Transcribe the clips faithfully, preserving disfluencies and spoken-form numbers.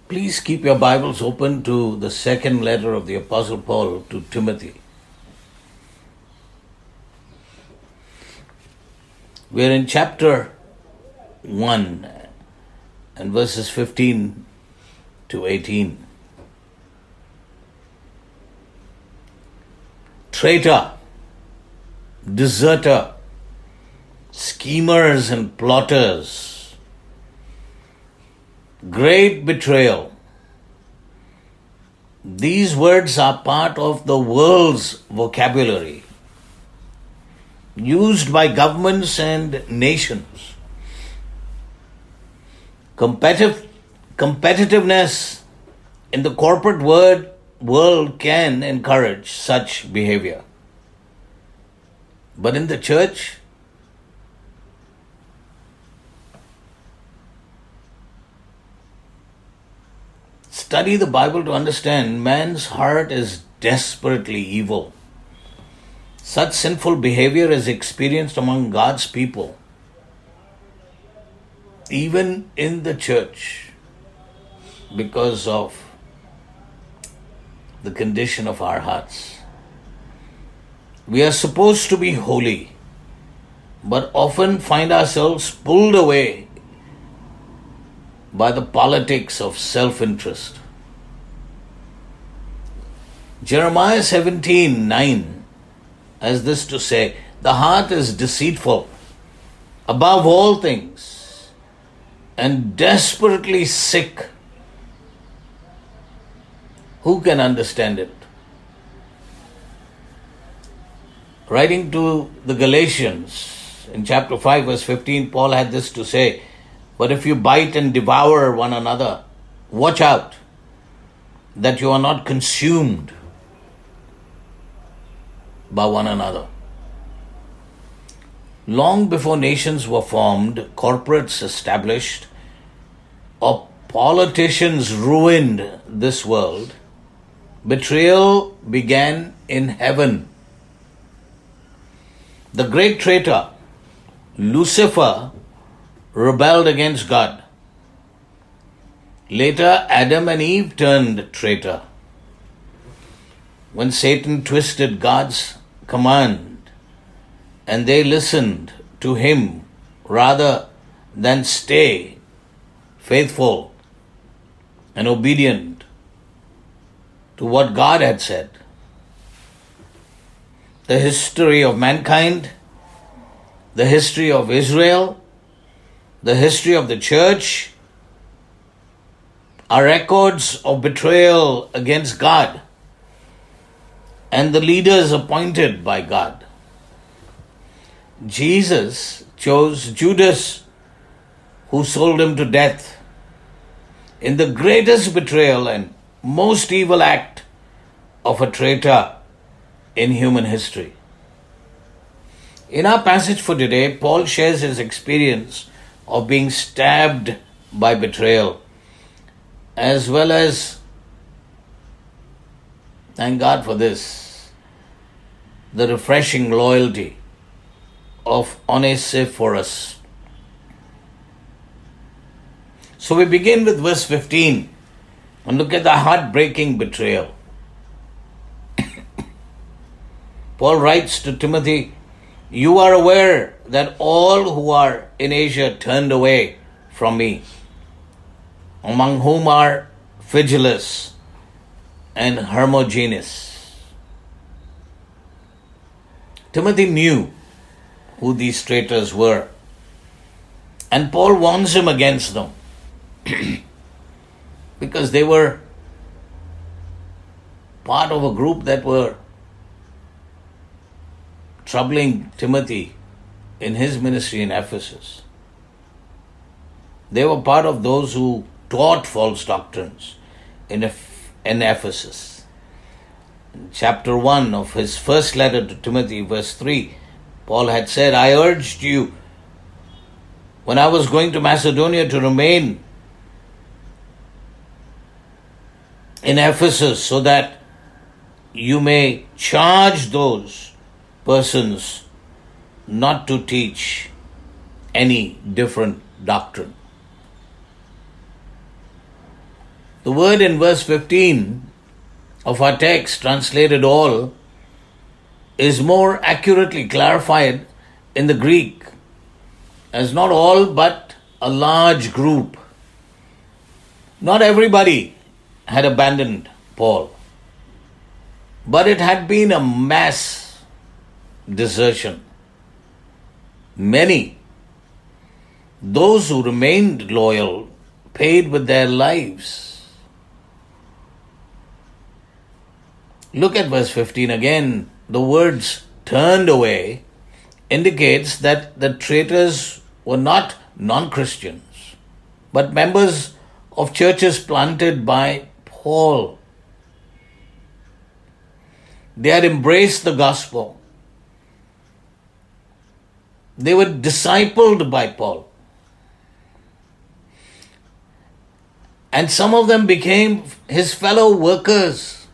Please keep your Bibles open to the second letter of the Apostle Paul to Timothy. We're in chapter one and verses fifteen to eighteen. Traitor, deserter, schemers and plotters, great betrayal. These words are part of the world's vocabulary, used by governments and nations. Competitive, competitiveness in the corporate word, world can encourage such behavior. But in the church, study the Bible to understand man's heart is desperately evil. Such sinful behavior is experienced among God's people, even in the church, because of the condition of our hearts. We are supposed to be holy, but often find ourselves pulled away by the politics of self-interest. Jeremiah seventeen nine has this to say, "The heart is deceitful above all things and desperately sick. Who can understand it?" Writing to the Galatians in chapter five verse fifteen, Paul had this to say, "But if you bite and devour one another, watch out that you are not consumed by one another." Long before nations were formed, corporates established, or politicians ruined this world, betrayal began in heaven. The great traitor, Lucifer, rebelled against God. Later, Adam and Eve turned traitor. When Satan twisted God's command and they listened to him rather than stay faithful and obedient to what God had said. The history of mankind, the history of Israel, the history of the church are records of betrayal against God and the leaders appointed by God. Jesus chose Judas, who sold him to death, in the greatest betrayal and most evil act of a traitor in human history. In our passage for today, Paul shares his experience of being stabbed by betrayal, as well as, thank God for this, the refreshing loyalty of Onesiphorus. So we begin with verse fifteen and look at the heartbreaking betrayal. Paul writes to Timothy, "You are aware that all who are in Asia turned away from me, among whom are Phygelus and Hermogenes." Timothy knew who these traitors were, and Paul warns him against them because they were part of a group that were troubling Timothy in his ministry in Ephesus. They were part of those who taught false doctrines in Ephesus. In chapter one of his first letter to Timothy, verse three, Paul had said, "I urged you when I was going to Macedonia to remain in Ephesus so that you may charge those persons not to teach any different doctrine." The word in verse fifteen of our text, translated all, is more accurately clarified in the Greek as not all but a large group. Not everybody had abandoned Paul, but it had been a mass desertion. Many, those who remained loyal, paid with their lives. Look at verse fifteen again. The words turned away indicates that the traitors were not non-Christians, but members of churches planted by Paul. They had embraced the gospel. They were discipled by Paul. And some of them became his fellow workers.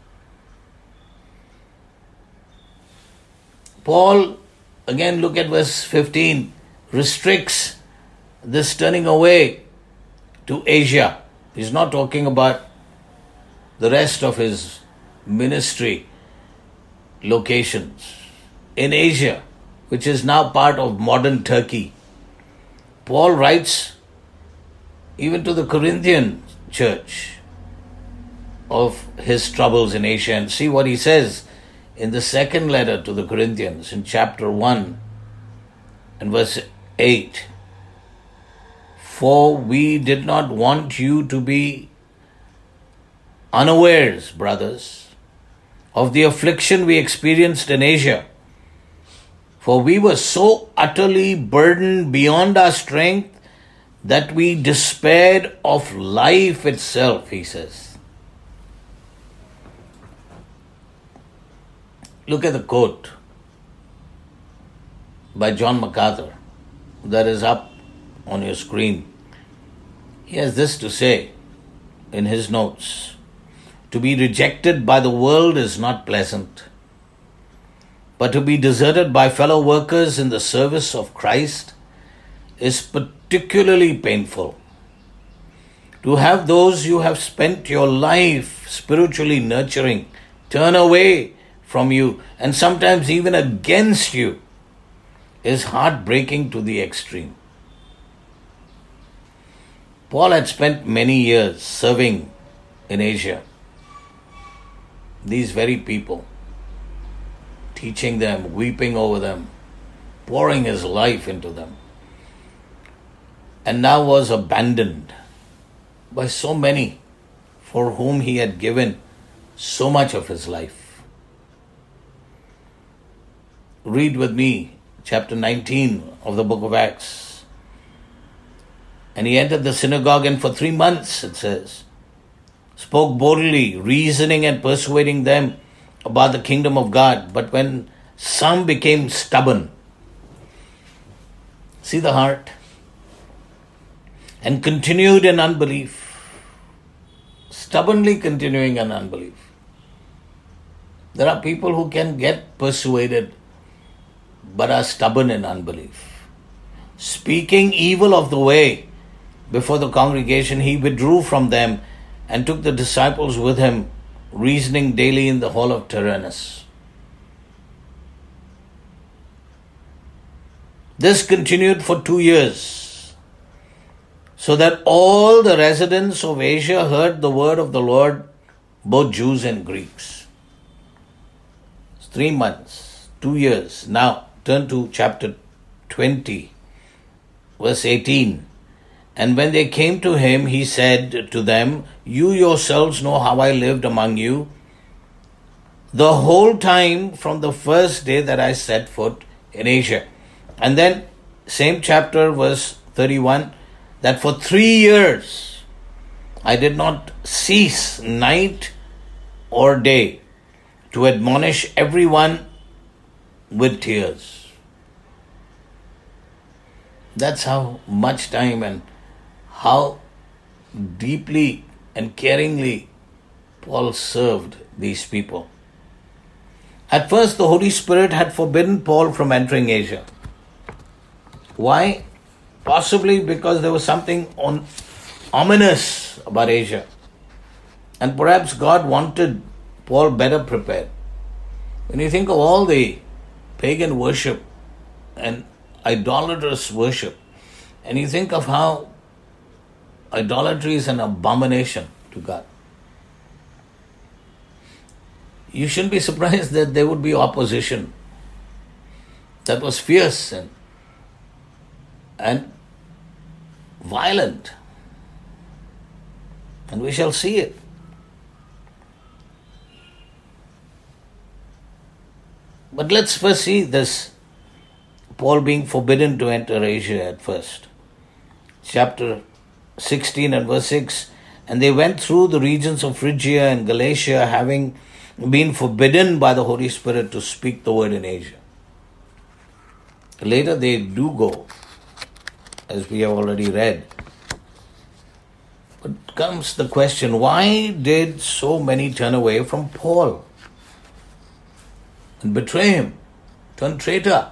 Paul, again look at verse fifteen, restricts this turning away to Asia. He's not talking about the rest of his ministry locations. In Asia, which is now part of modern Turkey, Paul writes even to the Corinthian church of his troubles in Asia. And see what he says in the second letter to the Corinthians in chapter one and verse eight. For we did not want you to be unawares, brothers, of the affliction we experienced in Asia. For we were so utterly burdened beyond our strength that we despaired of life itself, he says. Look at the quote by John MacArthur that is up on your screen. He has this to say in his notes. To be rejected by the world is not pleasant, but to be deserted by fellow workers in the service of Christ is particularly painful. To have those you have spent your life spiritually nurturing turn away from you and sometimes even against you is heartbreaking to the extreme. Paul had spent many years serving in Asia. These very people, teaching them, weeping over them, pouring his life into them, and now was abandoned by so many for whom he had given so much of his life. Read with me chapter nineteen of the book of Acts. And he entered the synagogue and for three months, it says, spoke boldly, reasoning and persuading them about the kingdom of God. But when some became stubborn, see the heart, and continued in unbelief, stubbornly continuing in unbelief. There are people who can get persuaded but are stubborn in unbelief. Speaking evil of the way before the congregation, he withdrew from them and took the disciples with him, reasoning daily in the hall of Tyrannus. This continued for two years, so that all the residents of Asia heard the word of the Lord, both Jews and Greeks. It's three months, two years. Now turn to chapter twenty, verse eighteen. And when they came to him, he said to them, you yourselves know how I lived among you the whole time from the first day that I set foot in Asia. And then, same chapter, verse thirty-one, that for three years I did not cease night or day to admonish everyone with tears. That's how much time and how deeply and caringly Paul served these people. At first, the Holy Spirit had forbidden Paul from entering Asia. Why? Possibly because there was something on, ominous about Asia. And perhaps God wanted Paul better prepared. When you think of all the pagan worship and idolatrous worship, and you think of how idolatry is an abomination to God, you shouldn't be surprised that there would be opposition that was fierce and, and violent. And we shall see it. But let's first see this Paul being forbidden to enter Asia at first. Chapter sixteen and verse six. And they went through the regions of Phrygia and Galatia, having been forbidden by the Holy Spirit to speak the word in Asia. Later they do go, as we have already read. But comes the question, why did so many turn away from Paul and betray him, turn traitor?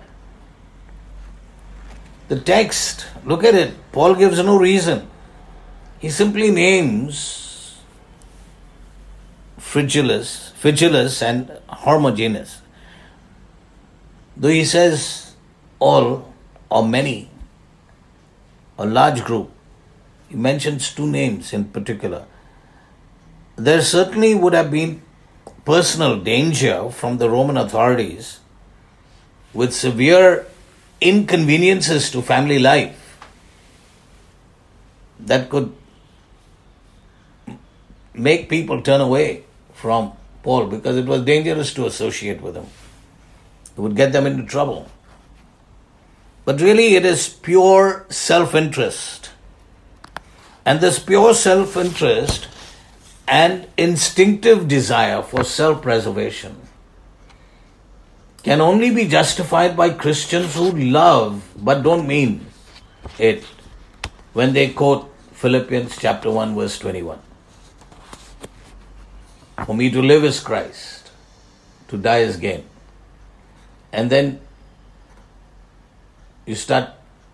The text, look at it, Paul gives no reason. He simply names Phygellus, Phygellus and Hermogenes. Though he says all or many, a large group, he mentions two names in particular. There certainly would have been personal danger from the Roman authorities with severe inconveniences to family life that could make people turn away from Paul because it was dangerous to associate with him. It would get them into trouble. But really it is pure self-interest. And this pure self-interest and instinctive desire for self-preservation can only be justified by Christians who love but don't mean it when they quote Philippians chapter one verse twenty-one. For me to live is Christ, to die is gain. And then you start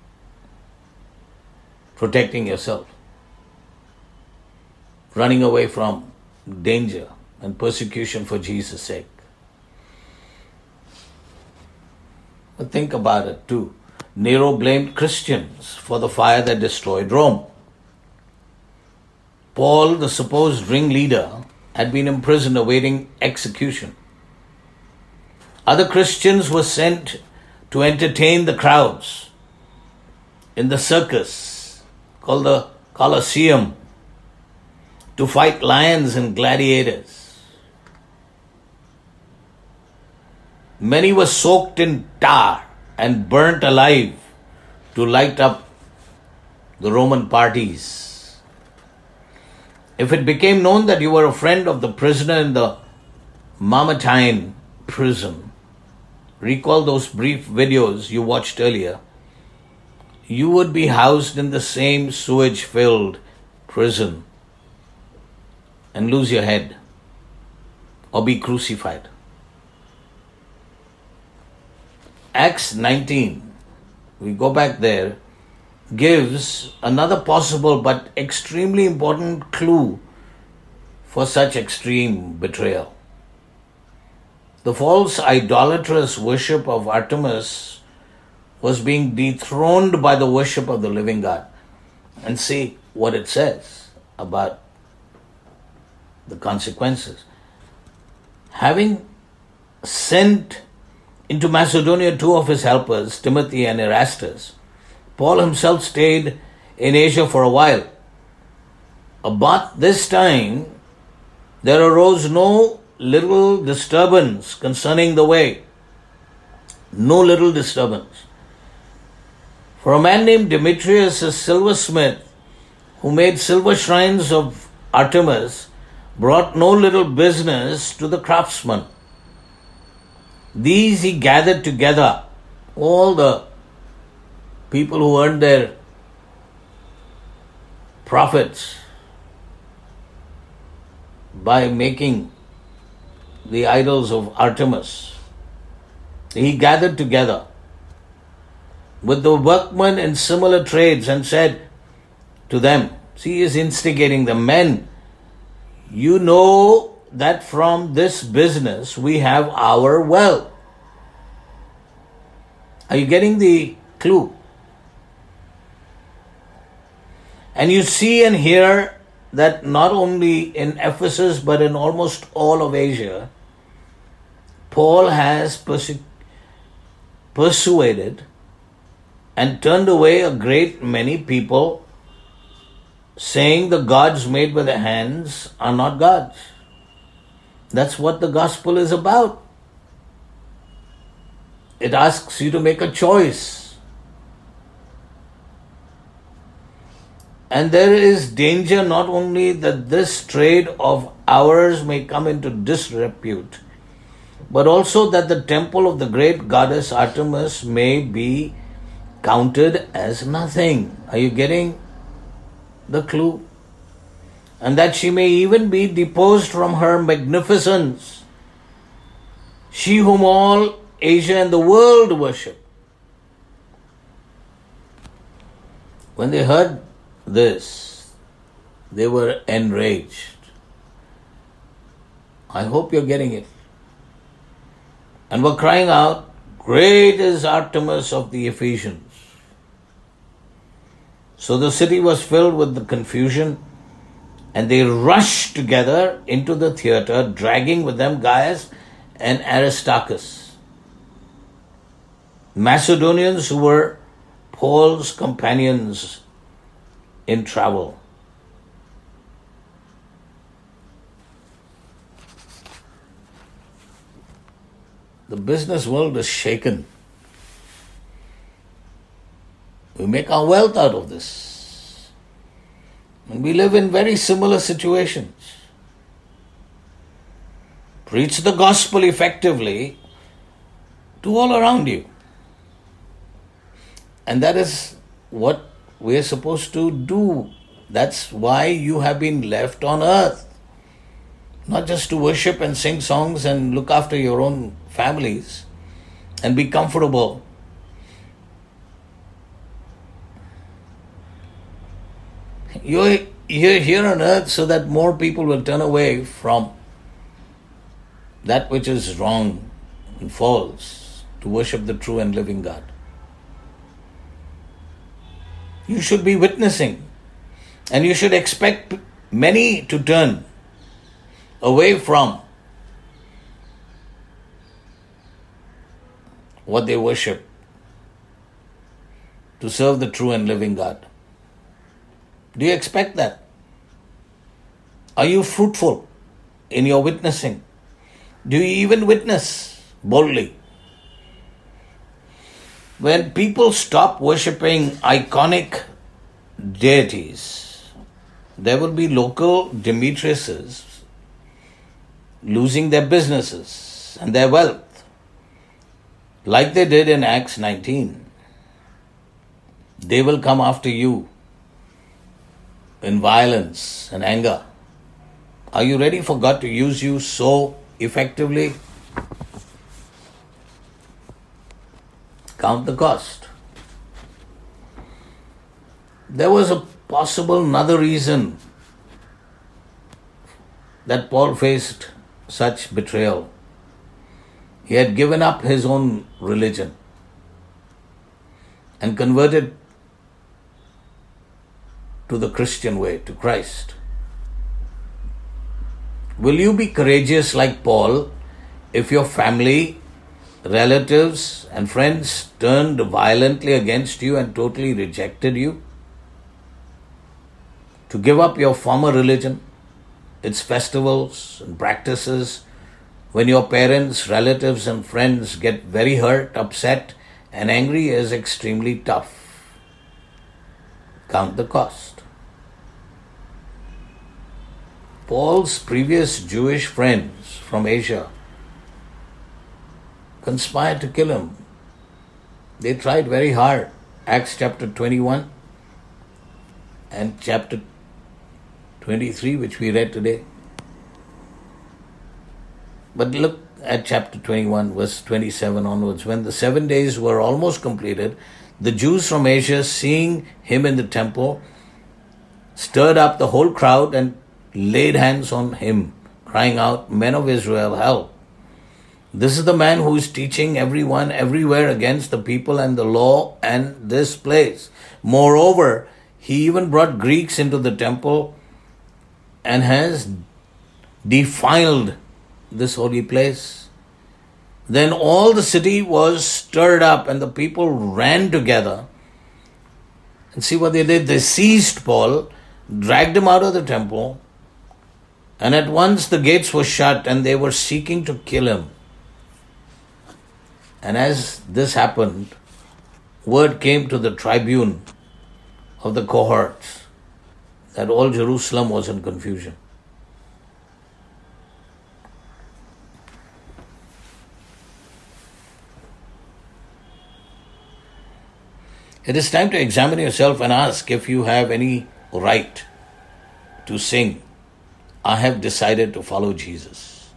protecting yourself, running away from danger and persecution for Jesus' sake. But think about it too. Nero blamed Christians for the fire that destroyed Rome. Paul, the supposed ringleader, had been imprisoned awaiting execution. Other Christians were sent to entertain the crowds in the circus called the Colosseum, to fight lions and gladiators. Many were soaked in tar and burnt alive to light up the Roman parties. If it became known that you were a friend of the prisoner in the Mamertine prison, recall those brief videos you watched earlier, you would be housed in the same sewage-filled prison and lose your head or be crucified. Acts nineteen, we go back there, gives another possible but extremely important clue for such extreme betrayal. The false idolatrous worship of Artemis was being dethroned by the worship of the living God. And see what it says about the consequences. Having sent into Macedonia two of his helpers, Timothy and Erastus, Paul himself stayed in Asia for a while. But this time, there arose no little disturbance concerning the way. No little disturbance. For a man named Demetrius, a silversmith, who made silver shrines of Artemis, brought no little business to the craftsmen. These he gathered together, all the people who earned their profits by making the idols of Artemis. He gathered together with the workmen in similar trades and said to them, see, he is instigating the men, You know that from this business we have our wealth. Are you getting the clue? And you see and hear that not only in Ephesus but in almost all of Asia, Paul has perse- persuaded and turned away a great many people, saying the gods made by the hands are not gods. That's what the gospel is about. It asks you to make a choice. And there is danger not only that this trade of ours may come into disrepute, but also that the temple of the great goddess Artemis may be counted as nothing. Are you getting the clue? And that she may even be deposed from her magnificence, she whom all Asia and the world worship. When they heard this, they were enraged. I hope you're getting it. And were crying out, "Great is Artemis of the Ephesians." So the city was filled with the confusion, and they rushed together into the theater, dragging with them Gaius and Aristarchus, Macedonians who were Paul's companions in travel. The business world is shaken. We make our wealth out of this. And we live in very similar situations. Preach the gospel effectively to all around you. And that is what we are supposed to do. That's why you have been left on earth. Not just to worship and sing songs and look after your own families and be comfortable. You're, you're here on earth so that more people will turn away from that which is wrong and false to worship the true and living God. You should be witnessing, and you should expect many to turn away from what they worship to serve the true and living God. Do you expect that? Are you fruitful in your witnessing? Do you even witness boldly? When people stop worshipping iconic deities, there will be local Demetriuses losing their businesses and their wealth, like they did in Acts nineteen. They will come after you in violence and anger. Are you ready for God to use you so effectively? Count the cost. There was a possible another reason that Paul faced such betrayal. He had given up his own religion and converted to the Christian way, to Christ. Will you be courageous like Paul if your family, relatives, and friends turned violently against you and totally rejected you? To give up your former religion, its festivals and practices, when your parents, relatives, and friends get very hurt, upset, and angry is extremely tough. Count the cost. Paul's previous Jewish friends from Asia conspired to kill him. They tried very hard. Acts chapter twenty-one and chapter twenty-three, which we read today. But look at chapter twenty-one, verse twenty-seven onwards. When the seven days were almost completed, the Jews from Asia, seeing him in the temple, stirred up the whole crowd and laid hands on him, crying out, "Men of Israel, help. This is the man who is teaching everyone everywhere against the people and the law and this place. Moreover, he even brought Greeks into the temple and has defiled this holy place." Then all the city was stirred up and the people ran together. And see what they did? They seized Paul, dragged him out of the temple, and at once the gates were shut and they were seeking to kill him. And as this happened, word came to the tribune of the cohorts that all Jerusalem was in confusion. It is time to examine yourself and ask if you have any right to sing, "I have decided to follow Jesus.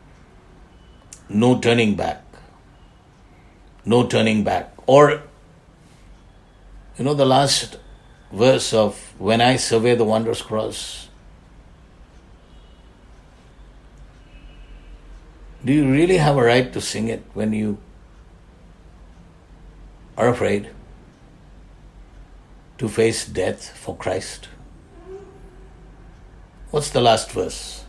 No turning back. No turning back." Or, you know, the last verse of "When I survey the wondrous cross." Do you really have a right to sing it when you are afraid to face death for Christ? What's the last verse?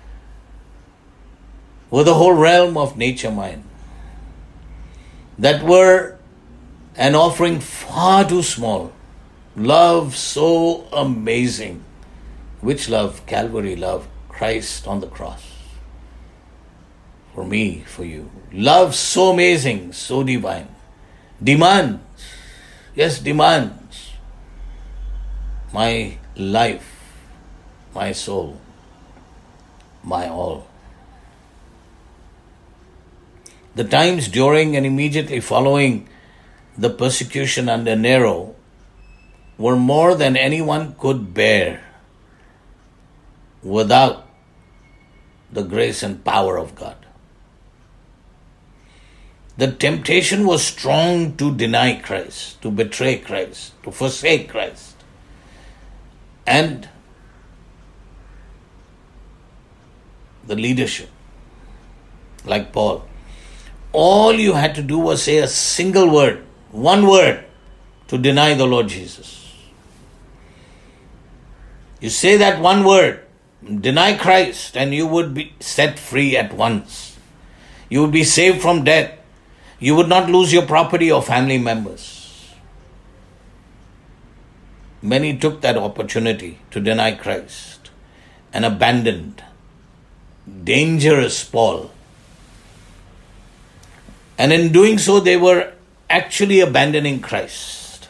"Were the whole realm of nature mine, that were an offering far too small, love so amazing." Which love? Calvary love, Christ on the cross. For me, for you. Love so amazing, so divine. Demands, yes, demands my life, my soul, my all. The times during and immediately following the persecution under Nero were more than anyone could bear without the grace and power of God. The temptation was strong to deny Christ, to betray Christ, to forsake Christ. And the leadership, like Paul, all you had to do was say a single word, one word, to deny the Lord Jesus. You say that one word, deny Christ, and you would be set free at once. You would be saved from death. You would not lose your property or family members. Many took that opportunity to deny Christ and abandoned dangerous Paul. And in doing so, they were actually abandoning Christ.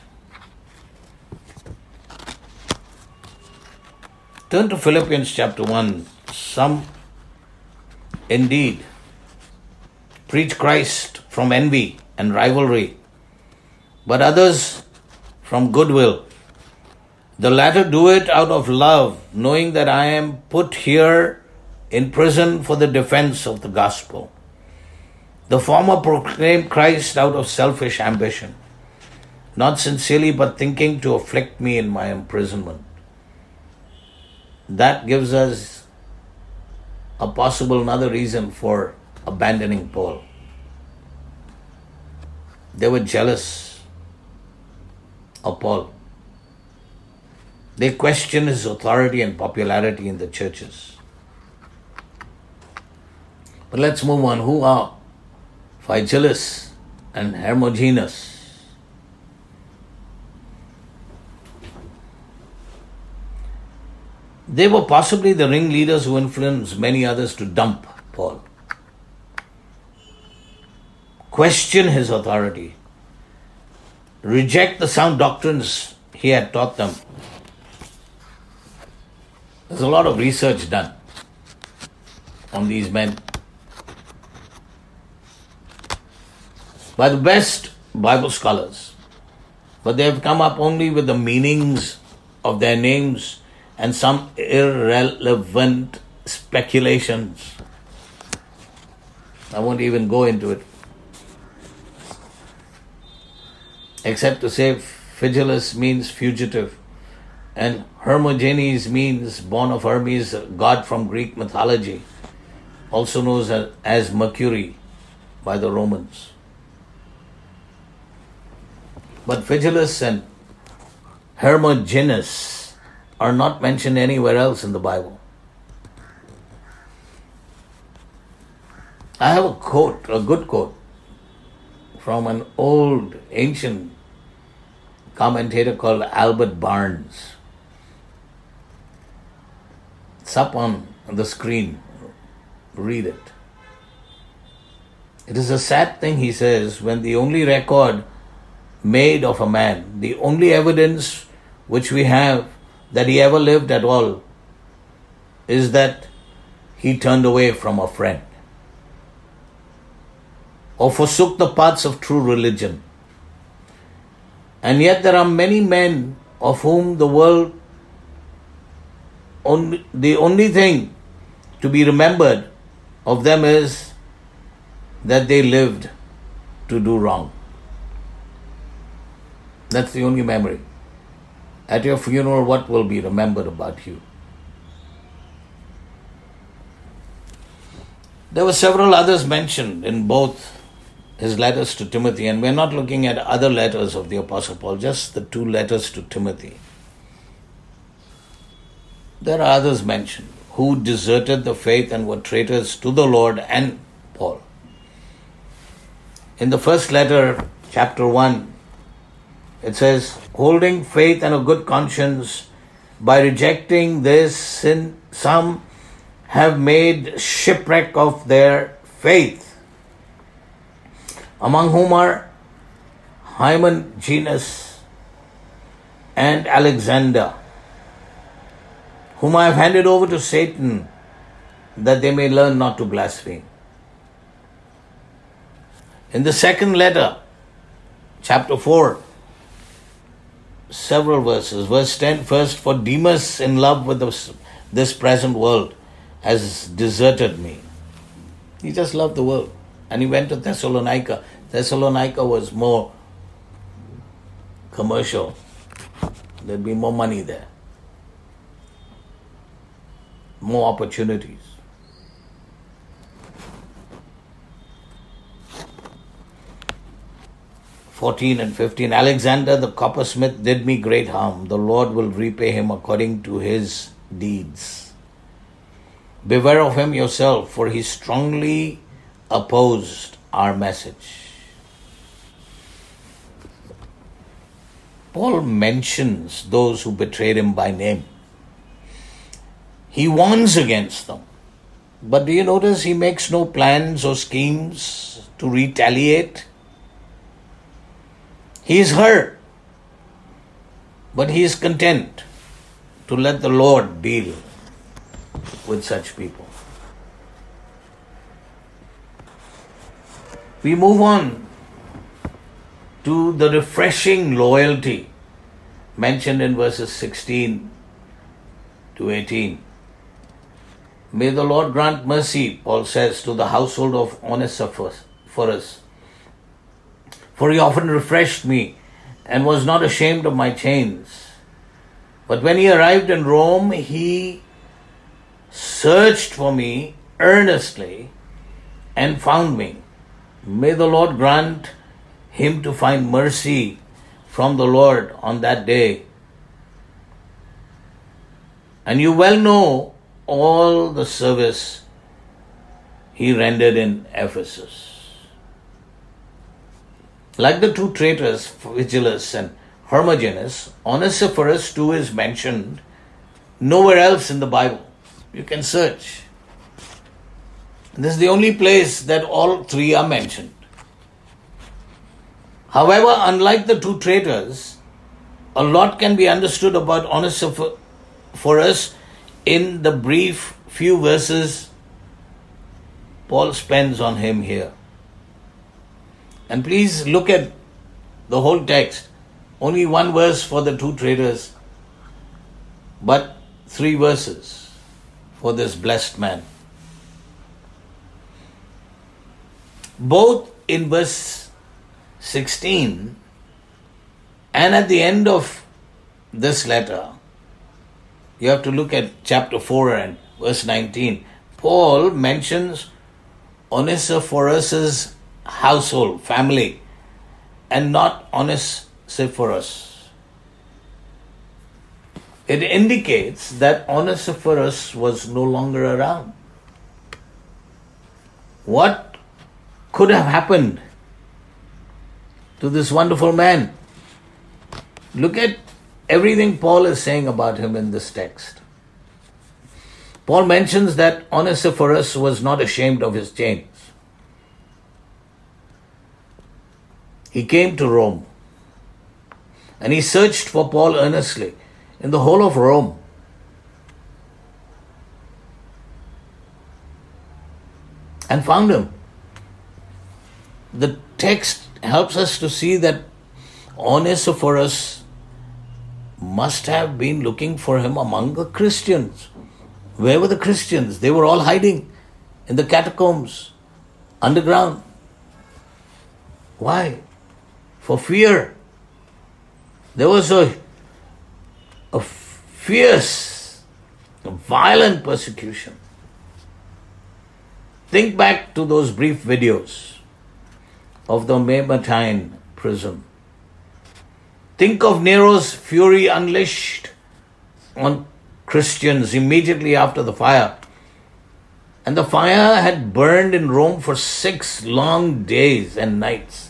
Turn to Philippians chapter one. Some indeed preach Christ from envy and rivalry, but others from goodwill. The latter do it out of love, knowing that I am put here in prison for the defense of the gospel. The former proclaim Christ out of selfish ambition, not sincerely but thinking to afflict me in my imprisonment. That gives us a possible another reason for abandoning Paul. They were jealous of Paul. They questioned his authority and popularity in the churches. But let's move on. Who are Phygelus and Hermogenes? They were possibly the ringleaders who influenced many others to dump Paul, question his authority, reject the sound doctrines he had taught them. There's a lot of research done on these men by the best Bible scholars, but they have come up only with the meanings of their names and some irrelevant speculations. I won't even go into it, except to say Phygelus means fugitive And Hermogenes means born of Hermes, a god from Greek mythology, also known as, as Mercury by the Romans. But Phygelus and Hermogenes are not mentioned anywhere else in the Bible. I have a quote, a good quote, from an old, ancient commentator called Albert Barnes. It's up on the screen. Read it. It is a sad thing, he says, when the only record made of a man, the only evidence which we have that he ever lived at all, is that he turned away from a friend or forsook the paths of true religion. And yet there are many men of whom the world, only, the only thing to be remembered of them is that they lived to do wrong. That's the only memory. At your funeral, what will be remembered about you? There were several others mentioned in both his letters to Timothy, and we're not looking at other letters of the Apostle Paul, just the two letters to Timothy. There are others mentioned who deserted the faith and were traitors to the Lord and Paul. In the first letter, chapter one, it says, holding faith and a good conscience, by rejecting this sin, some have made shipwreck of their faith, among whom are Hymenaeus and Alexander, whom I have handed over to Satan, that they may learn not to blaspheme. In the second letter, chapter four, several verses. Verse ten, first, for Demas, in love with this, this present world, has deserted me. He just loved the world. And he went to Thessalonica. Thessalonica was more commercial. There'd be more money there. More opportunities. fourteen and fifteen, Alexander the coppersmith did me great harm. The Lord will repay him according to his deeds. Beware of him yourself, for he strongly opposed our message. Paul mentions those who betrayed him by name. He warns against them. But do you notice he makes no plans or schemes to retaliate? He is hurt, but he is content to let the Lord deal with such people. We move on to the refreshing loyalty mentioned in verses sixteen to eighteen. May the Lord grant mercy, Paul says, to the household of Onesiphorus, for he often refreshed me and was not ashamed of my chains. But when he arrived in Rome, he searched for me earnestly and found me. May the Lord grant him to find mercy from the Lord on that day. And you well know all the service he rendered in Ephesus. Like the two traitors, Phygelus and Hermogenes, Onesiphorus too is mentioned nowhere else in the Bible. You can search. This is the only place that all three are mentioned. However, unlike the two traitors, a lot can be understood about Onesiphorus in the brief few verses Paul spends on him here. And please look at the whole text. Only one verse for the two traitors, but three verses for this blessed man. Both in verse sixteen and at the end of this letter, You have to look at chapter four and verse nineteen. Paul mentions Onesiphorus' household, family, and not Onesiphorus. It indicates that Onesiphorus was no longer around. What could have happened to this wonderful man? Look at everything Paul is saying about him in this text. Paul mentions that Onesiphorus was not ashamed of his chains. He came to Rome and he searched for Paul earnestly in the whole of Rome. And found him. The text helps us to see that Onesiphorus must have been looking for him among the Christians. Where were the Christians? They were all hiding in the catacombs, underground. Why? For fear. There was a, a fierce, a violent persecution. Think back to those brief videos of the Mamertine prison. Think of Nero's fury unleashed on Christians immediately after the fire. And the fire had burned in Rome for six long days and nights.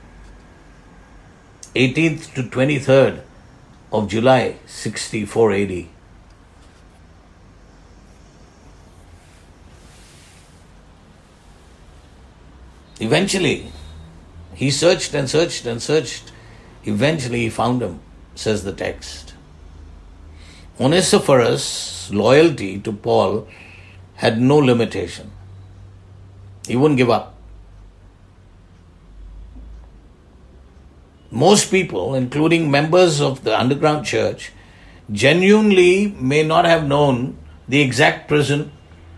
eighteenth to twenty-third of July, sixty-four A D. Eventually, he searched and searched and searched. Eventually, he found him, says the text. Onesiphorus' loyalty to Paul had no limitation. He wouldn't give up. Most people, including members of the underground church, genuinely may not have known the exact prison.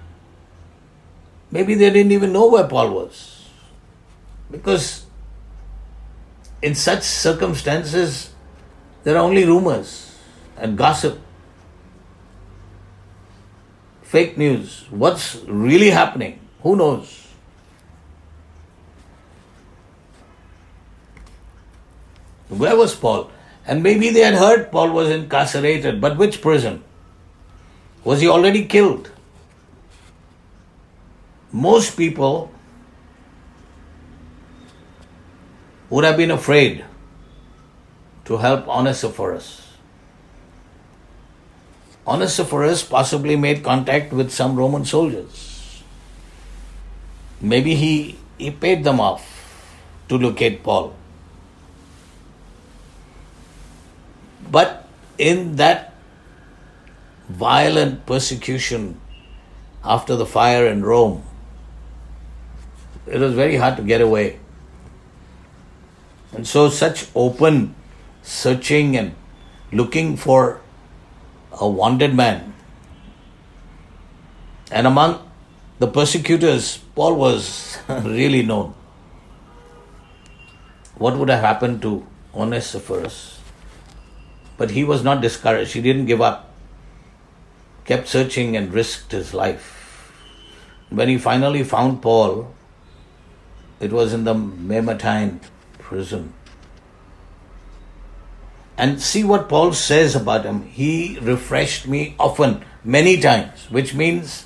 Maybe they didn't even know where Paul was. Because in such circumstances, there are only rumors and gossip, fake news. What's really happening? Who knows? Where was Paul? And maybe they had heard Paul was incarcerated, but which prison? Was he already killed? Most people would have been afraid to help Onesiphorus. Onesiphorus possibly made contact with some Roman soldiers. Maybe he, he paid them off to locate Paul. But in that violent persecution after the fire in Rome, it was very hard to get away. And so such open searching and looking for a wanted man. And among the persecutors, Paul was really known. What would have happened to Onesiphorus? But he was not discouraged. He didn't give up. Kept searching and risked his life. When he finally found Paul, it was in the Mamertine prison. And see what Paul says about him. He refreshed me often, many times, which means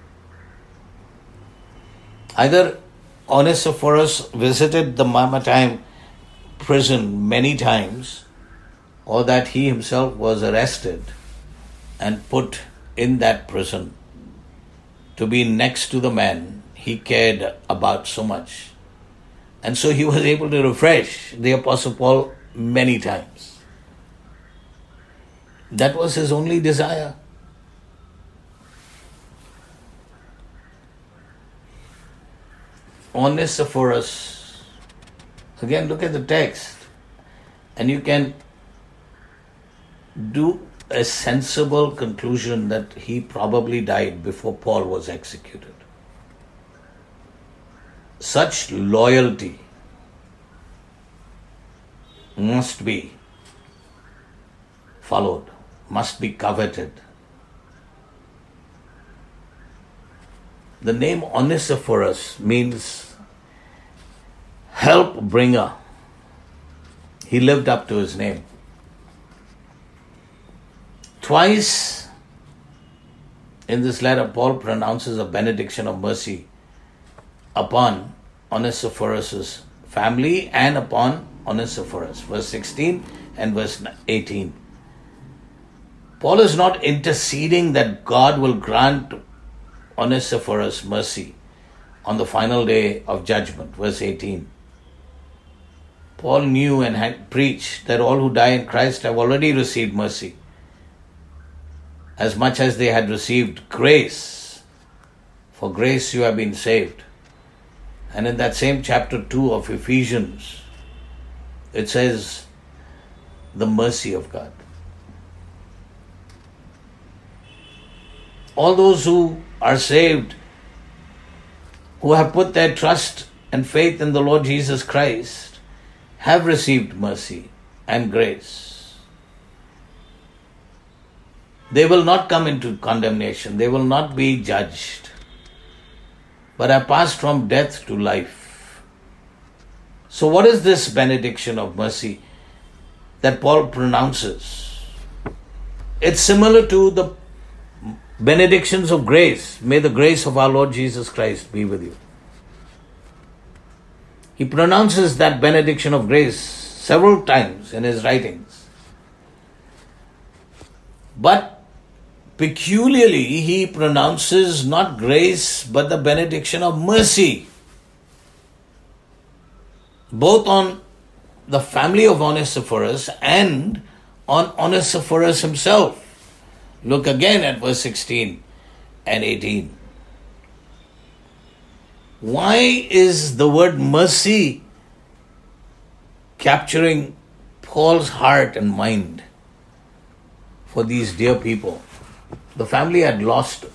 either Onesiphorus visited the Mamertine prison many times, or that he himself was arrested and put in that prison to be next to the man he cared about so much. And so he was able to refresh the Apostle Paul many times. That was his only desire. Onesiphorus. Again, look at the text. And you can do a sensible conclusion that he probably died before Paul was executed. Such loyalty must be followed, must be coveted The name Onesiphorus means help bringer. He lived up to his name. Twice in this letter, Paul pronounces a benediction of mercy upon Onesiphorus' family and upon Onesiphorus. Verse sixteen and verse eighteen. Paul is not interceding that God will grant Onesiphorus mercy on the final day of judgment. Verse eighteen. Paul knew and had preached that all who die in Christ have already received mercy, as much as they had received grace. For grace you have been saved. And in that same chapter two of Ephesians, it says, the mercy of God. All those who are saved, who have put their trust and faith in the Lord Jesus Christ, have received mercy and grace. They will not come into condemnation. They will not be judged, but have passed from death to life. So what is this benediction of mercy that Paul pronounces? It's similar to the benedictions of grace. May the grace of our Lord Jesus Christ be with you. He pronounces that benediction of grace several times in his writings. But peculiarly, he pronounces not grace, but the benediction of mercy, both on the family of Onesiphorus and on Onesiphorus himself. Look again at verse sixteen and eighteen. Why is the word mercy capturing Paul's heart and mind for these dear people? The family had lost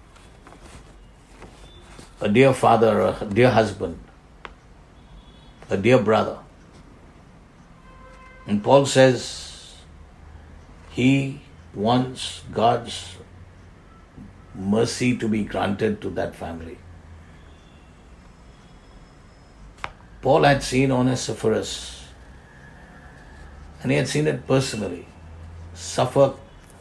a dear father, a dear husband, a dear brother. And Paul says he wants God's mercy to be granted to that family. Paul had seen Onesiphorus, and he had seen it personally, suffer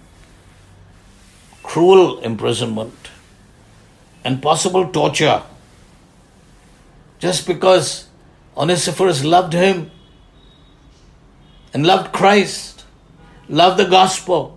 cruel imprisonment and possible torture just because Onesiphorus loved him and loved Christ, loved the gospel.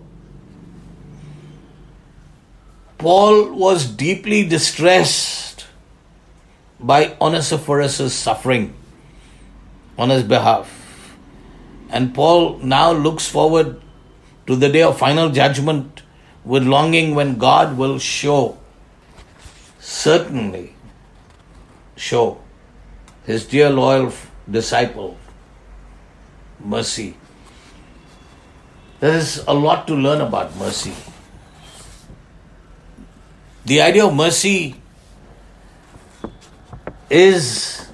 Paul was deeply distressed by Onesiphorus' suffering on his behalf. And Paul now looks forward to the day of final judgment with longing, when God will show, certainly show his dear loyal disciple mercy. There is a lot to learn about mercy. The idea of mercy is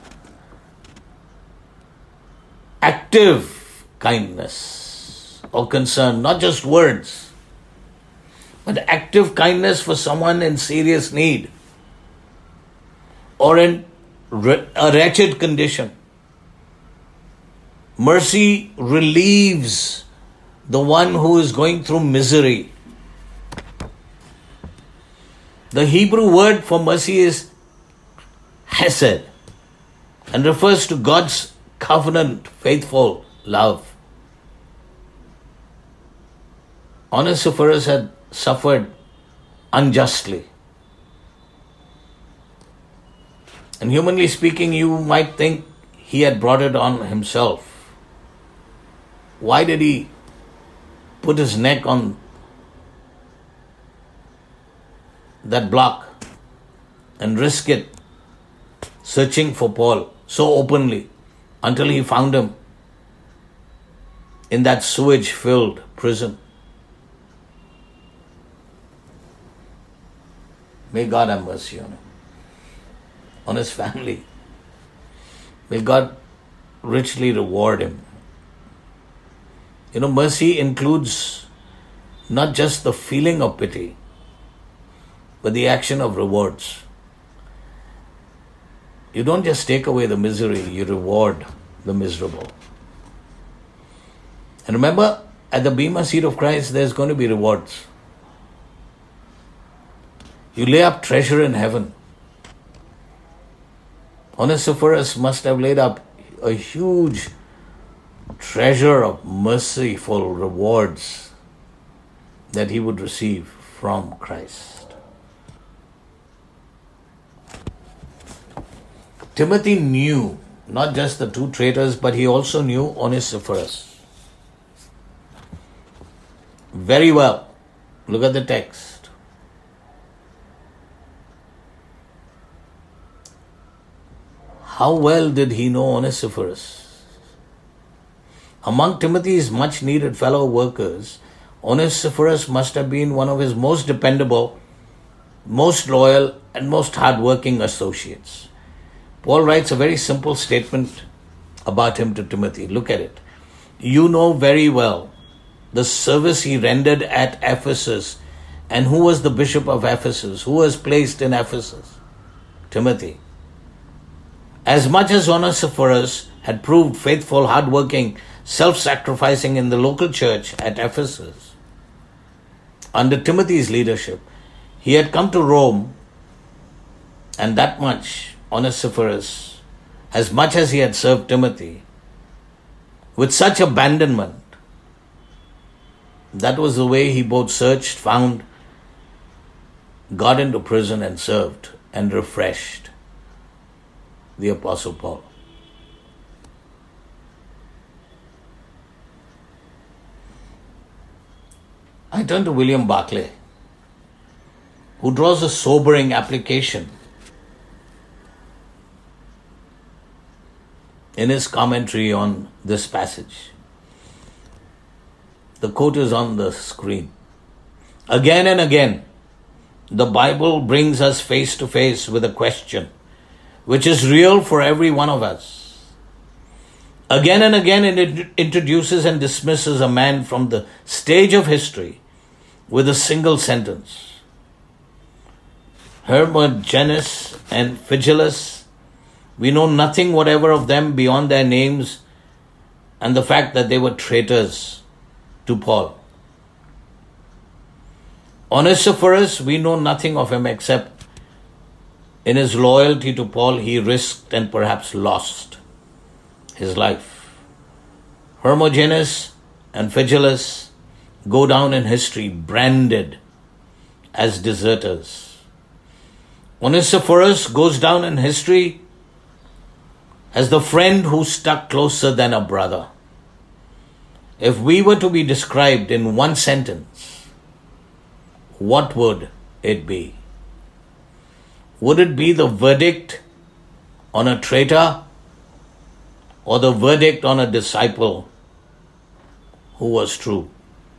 active kindness or concern, not just words, but active kindness for someone in serious need or in a wretched condition. Mercy relieves the one who is going through misery. The Hebrew word for mercy is hesed and refers to God's covenant, faithful love. Onesiphorus had suffered unjustly. And humanly speaking, you might think he had brought it on himself. Why did he put his neck on that block and risk it searching for Paul so openly until he found him in that sewage-filled prison? May God have mercy on him, on his family. May God richly reward him. You know, mercy includes not just the feeling of pity, but the action of rewards. You don't just take away the misery, you reward the miserable. And remember, at the Bema seat of Christ, there's going to be rewards. You lay up treasure in heaven. Onesiphorus must have laid up a huge treasure of merciful rewards that he would receive from Christ. Timothy knew not just the two traitors, but he also knew Onesiphorus very well. Look at the text. How well did he know Onesiphorus? Among Timothy's much needed fellow workers, Onesiphorus must have been one of his most dependable, most loyal, and most hardworking associates. Paul writes a very simple statement about him to Timothy. Look at it. You know very well the service he rendered at Ephesus. And who was the bishop of Ephesus? Who was placed in Ephesus? Timothy. As much as Onesiphorus had proved faithful, hardworking, self-sacrificing in the local church at Ephesus, under Timothy's leadership, he had come to Rome, and that much Onesiphorus, as much as he had served Timothy, with such abandonment, that was the way he both searched, found, got into prison and served and refreshed the Apostle Paul. I turn to William Barclay, who draws a sobering application in his commentary on this passage. The quote is on the screen. Again and again, the Bible brings us face to face with a question which is real for every one of us. Again and again, it introduces and dismisses a man from the stage of history with a single sentence. Hermogenes and Phygelus, we know nothing whatever of them beyond their names and the fact that they were traitors to Paul. Onesiphorus, we know nothing of him except in his loyalty to Paul, he risked and perhaps lost his life. Hermogenes and Phygelus go down in history branded as deserters. Onesiphorus goes down in history as the friend who stuck closer than a brother. If we were to be described in one sentence, what would it be? Would it be the verdict on a traitor or the verdict on a disciple who was true?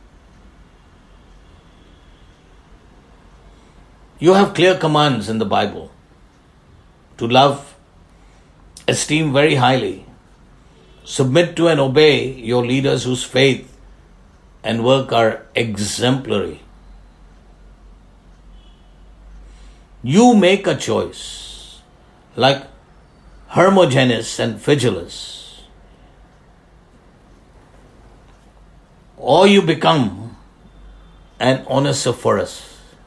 You have clear commands in the Bible to love, esteem very highly, submit to and obey your leaders whose faith and work are exemplary. You make a choice, like Hermogenes and Phygelus, or you become an Onesiphorus.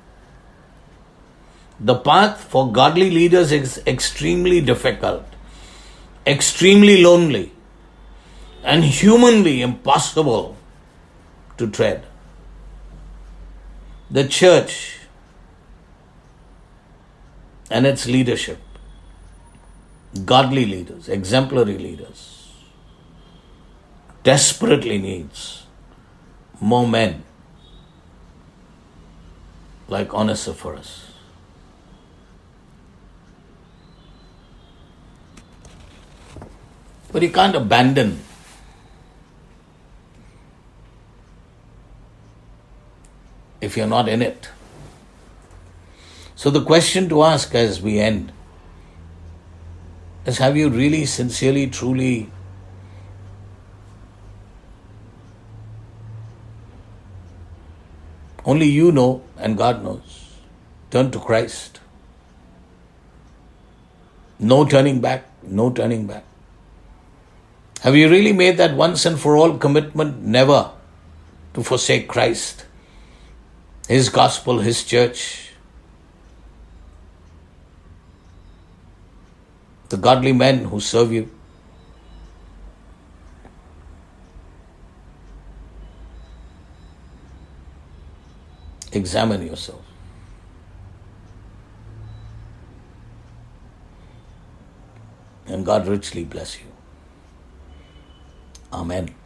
The path for godly leaders is extremely difficult, extremely lonely, and humanly impossible to tread. The church and its leadership, godly leaders, exemplary leaders, desperately needs more men like Onesiphorus. But you can't abandon if you're not in it. So the question to ask as we end is, have you really, sincerely, truly only you know and God knows, turn to Christ? No turning back. No turning back. Have you really made that once and for all commitment never to forsake Christ, His gospel, His church? The godly men who serve you. Examine yourself. And God richly bless you. Amen.